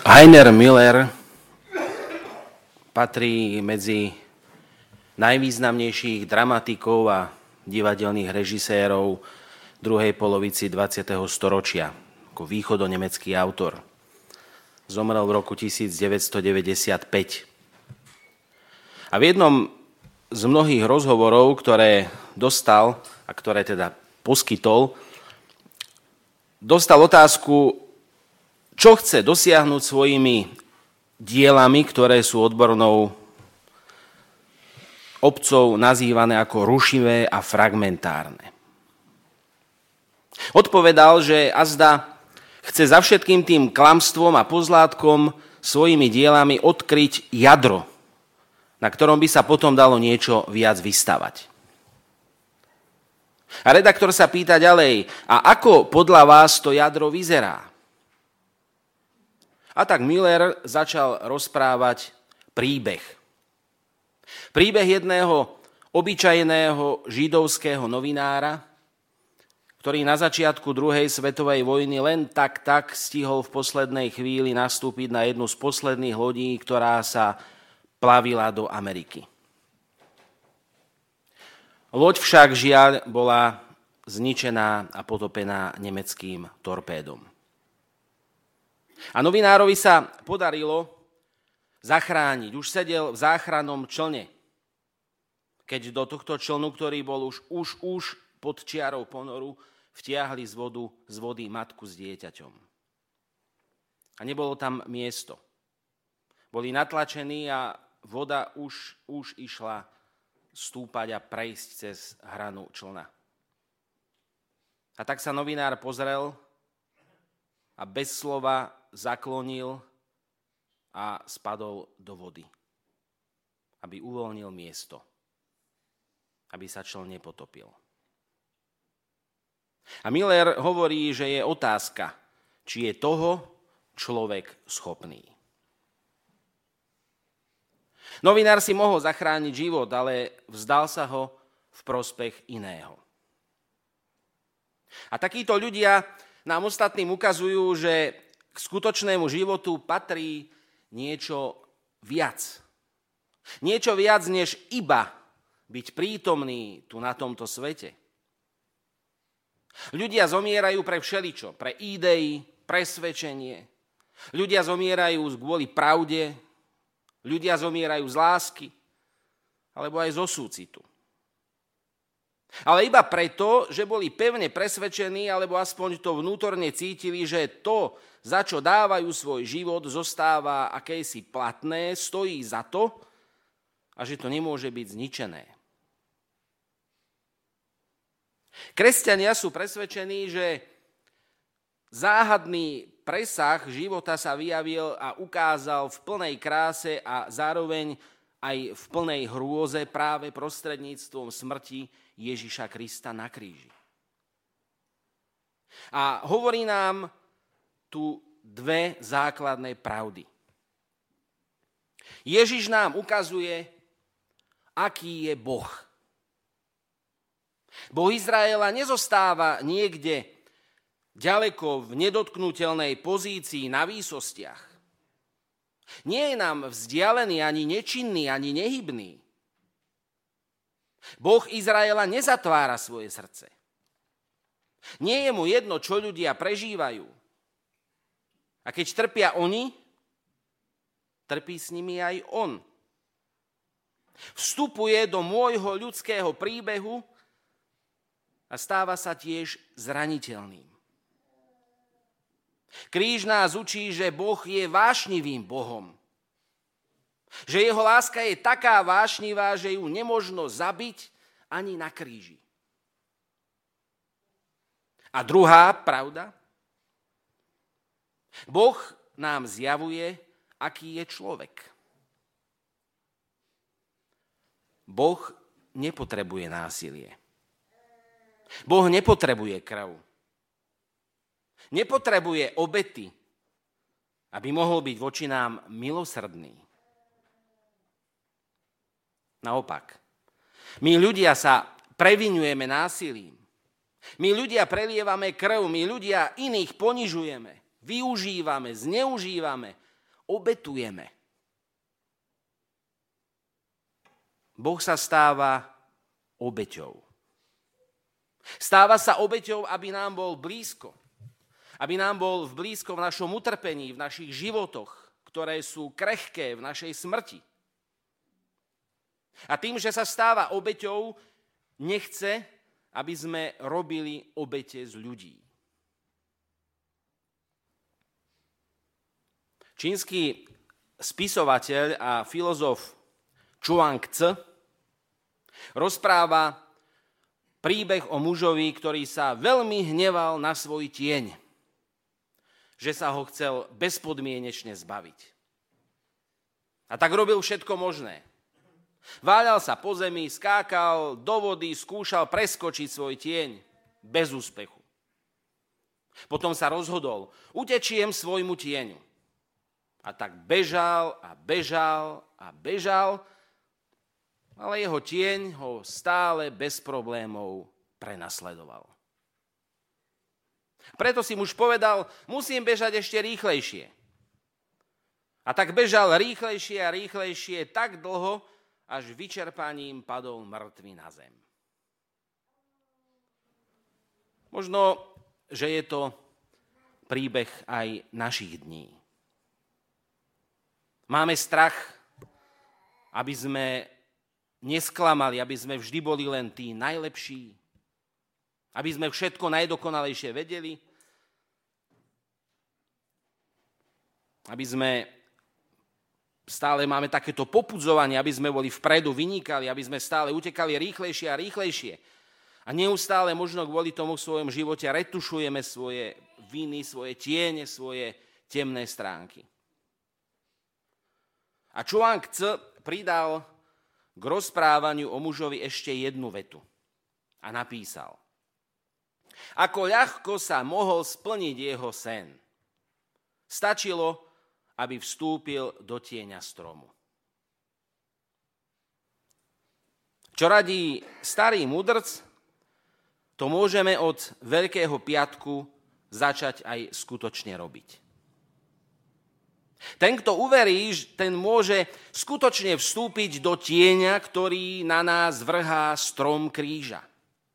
Heiner Müller patrí medzi najvýznamnejších dramatikov a divadelných režisérov druhej polovici 20. storočia, ako východonemecký autor. Zomrel v roku 1995. A v jednom z mnohých rozhovorov, ktoré dostal a ktoré teda poskytol, dostal otázku, čo chce dosiahnuť svojimi dielami, ktoré sú odbornou obcov nazývané ako rušivé a fragmentárne. Odpovedal, že azda chce za všetkým tým klamstvom a pozlátkom svojimi dielami odkryť jadro, na ktorom by sa potom dalo niečo viac vystavať. A redaktor sa pýta ďalej, a ako podľa vás to jadro vyzerá? A tak Müller začal rozprávať príbeh. Príbeh jedného obyčajného židovského novinára, ktorý na začiatku druhej svetovej vojny len tak stihol v poslednej chvíli nastúpiť na jednu z posledných lodí, ktorá sa plavila do Ameriky. Loď však žiaľ bola zničená a potopená nemeckým torpédom. A novinárovi sa podarilo zachrániť. Už sedel v záchrannom člne, keď do tohto člnu, ktorý bol už pod čiarou ponoru, vtiahli z vody matku s dieťaťom. A nebolo tam miesto. Boli natlačení a voda už išla stúpať a prejsť cez hranu člna. A tak sa novinár pozrel a bez slova zaklonil a spadol do vody, aby uvoľnil miesto, aby sa čln nepotopil. A Müller hovorí, že je otázka, či je toho človek schopný. Novinár si mohol zachrániť život, ale vzdal sa ho v prospech iného. A takíto ľudia nám ostatným ukazujú, že k skutočnému životu patrí niečo viac. Niečo viac, než iba byť prítomný tu na tomto svete. Ľudia zomierajú pre všeličo, pre idei, presvedčenie. Ľudia zomierajú kvôli pravde, ľudia zomierajú z lásky, alebo aj zo súcitu. Ale iba preto, že boli pevne presvedčení, alebo aspoň to vnútorne cítili, že to, za čo dávajú svoj život, zostáva akési platné, stojí za to a že to nemôže byť zničené. Kresťania sú presvedčení, že záhadný presah života sa vyjavil a ukázal v plnej kráse a zároveň aj v plnej hrôze práve prostredníctvom smrti Ježiša Krista na kríži. A hovorí nám tu dve základné pravdy. Ježiš nám ukazuje, aký je Boh. Boh Izraela nezostáva niekde ďaleko v nedotknuteľnej pozícii na výsostiach. Nie je nám vzdialený, ani nečinný, ani nehybný. Boh Izraela nezatvára svoje srdce. Nie je mu jedno, čo ľudia prežívajú. A keď trpia oni, trpí s nimi aj on. Vstupuje do môjho ľudského príbehu a stáva sa tiež zraniteľným. Kríž nás učí, že Boh je vášnivým Bohom. Že jeho láska je taká vášnivá, že ju nemožno zabiť ani na kríži. A druhá pravda. Boh nám zjavuje, aký je človek. Boh nepotrebuje násilie. Boh nepotrebuje krv. Nepotrebuje obety, aby mohol byť voči nám milosrdný. Naopak, my ľudia sa previňujeme násilím. My ľudia prelievame krv, my ľudia iných ponižujeme, využívame, zneužívame obetujeme. Boh sa stáva obeťou. Stáva sa obeťou, aby nám bol blízko. Aby nám bol blízko v našom utrpení, v našich životoch, ktoré sú krehké, v našej smrti. A tým, že sa stáva obeťou, nechce, aby sme robili obete z ľudí. Čínsky spisovateľ a filozof Chuang Tzu rozpráva príbeh o mužovi, ktorý sa veľmi hneval na svoj tieň, že sa ho chcel bezpodmienečne zbaviť. A tak robil všetko možné. Váľal sa po zemi, skákal do vody, skúšal preskočiť svoj tieň bez úspechu. Potom sa rozhodol, utečiem svojmu tieňu. A tak bežal a bežal a bežal, ale jeho tieň ho stále bez problémov prenasledoval. Preto si muž povedal, musím bežať ešte rýchlejšie. A tak bežal rýchlejšie a rýchlejšie tak dlho, až vyčerpaním padol mŕtvy na zem. Možno, že je to príbeh aj našich dní. Máme strach, aby sme nesklamali, aby sme vždy boli len tí najlepší, aby sme všetko najdokonalejšie vedeli, aby sme stále máme takéto popudzovanie, aby sme boli vpredu, vynikali, aby sme stále utekali rýchlejšie a rýchlejšie. A neustále možno kvôli tomu v svojom živote retušujeme svoje viny, svoje tiene, svoje temné stránky. A Chuang Tzu pridal k rozprávaniu o mužovi ešte jednu vetu a napísal: Ako ľahko sa mohol splniť jeho sen. Stačilo, aby vstúpil do tieňa stromu. Čo radí starý mudrc, to môžeme od Veľkého piatku začať aj skutočne robiť. Ten, kto uverí, ten môže skutočne vstúpiť do tieňa, ktorý na nás vrhá strom kríža.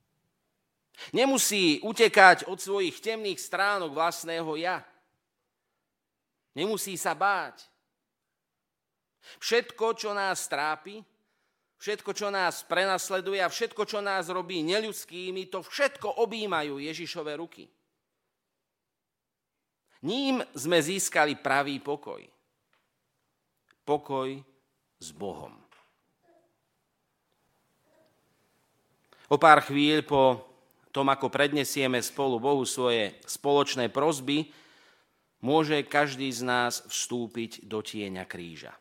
Nemusí utekať od svojich temných stránok vlastného ja. Nemusí sa báť. Všetko, čo nás trápi, všetko, čo nás prenasleduje a všetko, čo nás robí neľudskými, to všetko objímajú Ježišove ruky. Ním sme získali pravý pokoj. Pokoj s Bohom. O pár chvíľ po tom, ako prednesieme spolu Bohu svoje spoločné prosby, môže každý z nás vstúpiť do tieňa kríža.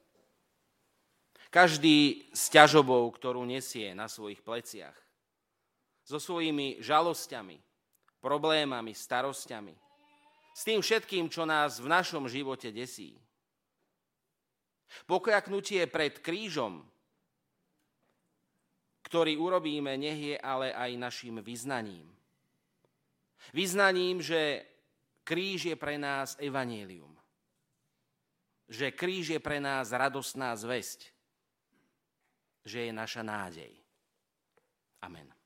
Každý s ťažobou, ktorú nesie na svojich pleciach, so svojimi žalosťami, problémami, starosťami, s tým všetkým, čo nás v našom živote desí. Pokľaknutie pred krížom, ktorý urobíme, nech je ale aj našim vyznaním. Vyznaním, že kríž je pre nás evanjelium. Že kríž je pre nás radostná zvesť. Že je naša nádej. Amen.